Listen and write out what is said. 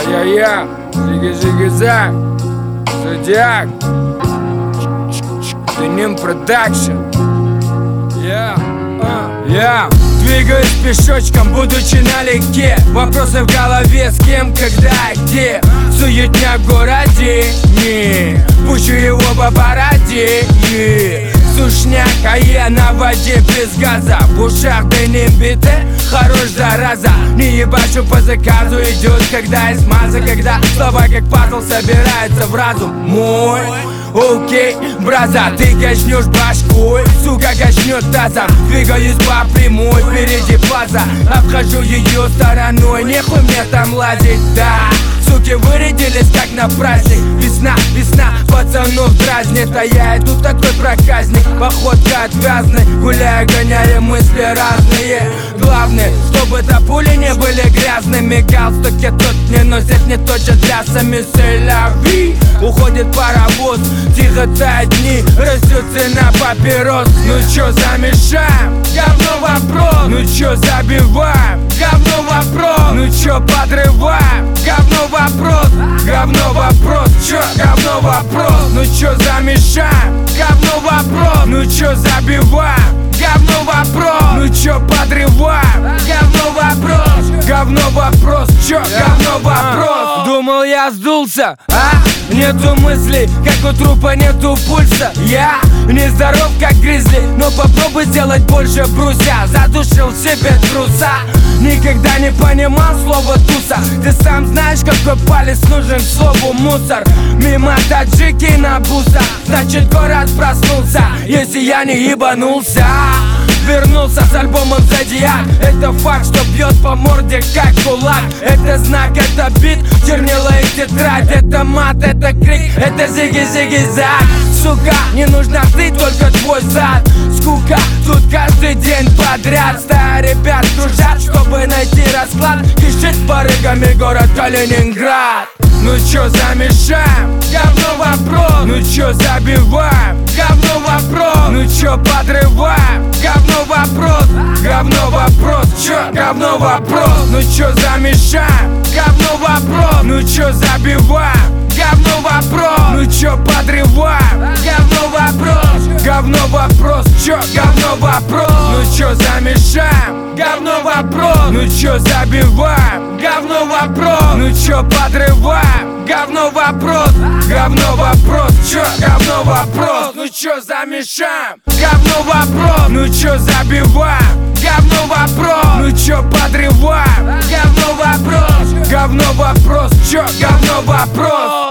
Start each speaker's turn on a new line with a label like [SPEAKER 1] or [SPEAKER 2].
[SPEAKER 1] Я, Зиги-Зиги-Зак, Зодиак, Деним Продакшн. Я двигаюсь пешочком, будучи налегке. Вопросы в голове, с кем, когда и где. Суетня в городе, не пущу его по параде, сушняк, а я на воде без газа. В ушах дыним биты, хорош зараза. Не ебашу по заказу, идет когда из маза. Когда слова как пазл собираются в разум мой. Окей, браза, ты качнешь башкой, сука качнет тазом. Двигаюсь по прямой, впереди фаза. Обхожу ее стороной, нехуй мне там лазить, да. Суки вырядились как на праздник. Весна, пацанов дразнит. А я иду такой проказник, походка отвязный. Гуляя, гоняя мысли разные. Главное, чтобы до пули не были грязными. Галстуки тут не носят, не точат лясами. Селяви, уходит паровоз. Тихо тают дни, растет цена папирос. Ну чё замешаем? Говно вопрос. Ну чё забиваем? Говно вопрос. Ну чё подрываем? Говно вопрос. Говно вопрос. Чё? Говно вопрос. Ну чё замешаем? Говно вопрос. Ну чё забиваем? Говно вопрос. Ну чё подрываем? Говно вопрос. Говно вопрос. Чё? Говно вопрос. Думал я сдулся, а? Нету мыслей, как у трупа нету пульса. Я нездоров как гризли, но попробуй сделать больше бруся. Задушил себе труса. Никогда не понимал слова туса. Ты сам знаешь, какой палец нужен к слову мусор. Мимо таджики на буса, значит город проснулся. Если я не ебанулся, вернулся с альбомом Зодиак. Это факт, что бьет по морде как кулак. Это знак, это бит, чернила и тетрадь. Это мат, это крик, это Зиги-Зиги-Зак. Сука, не нужна ты, только твой зад. Скука, тут каждый день подряд. Стая ребят кружат, чтобы найти расклад. Кишит барыгами город Калининград. Ну чё замешаем? Говно вопрос. Ну чё забиваем? Говно вопрос. Ну чё подрываем? Говно вопрос. Говно вопрос. Чё? Говно вопрос. Ну чё замешаем? Говно вопрос. Ну чё забиваем? Говно вопрос. Ну чё подрываем? Говно вопрос. Говно вопрос. Чё? Говно вопрос. Ну чё замешаем? Говно вопрос. Ну чё забиваем? Говно вопрос. Ну чё подрываем? Говно вопрос. Говно вопрос. Чё? Говно вопрос. Ну чё замешаем? Говно вопрос. Ну чё забиваем? Говно вопрос. Ну чё подрываем? Говно вопрос. Говно вопрос. Чё? Говно вопрос.